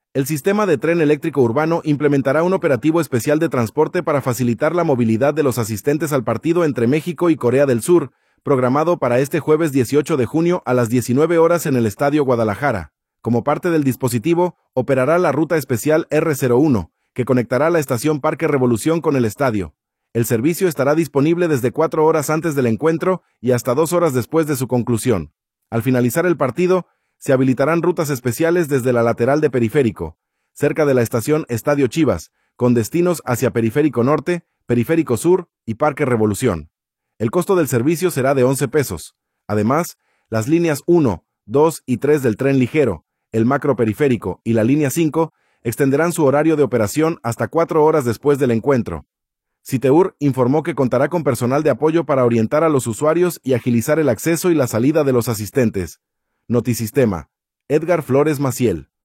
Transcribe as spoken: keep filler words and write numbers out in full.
El sistema de tren eléctrico urbano implementará un operativo especial de transporte para facilitar la movilidad de los asistentes al partido entre México y Corea del Sur, programado para este jueves dieciocho de junio a las diecinueve horas en el Estadio Guadalajara. Como parte del dispositivo, operará la ruta especial erre cero uno, que conectará la estación Parque Revolución con el estadio. El servicio estará disponible desde cuatro horas antes del encuentro y hasta dos horas después de su conclusión. Al finalizar el partido, se habilitarán rutas especiales desde la lateral de Periférico, cerca de la estación Estadio Chivas, con destinos hacia Periférico Norte, Periférico Sur y Parque Revolución. El costo del servicio será de once pesos. Además, las líneas uno, dos y tres del tren ligero, el macro periférico y la línea cinco extenderán su horario de operación hasta cuatro horas después del encuentro. Citeur informó que contará con personal de apoyo para orientar a los usuarios y agilizar el acceso y la salida de los asistentes. Notisistema. Edgar Flores Maciel.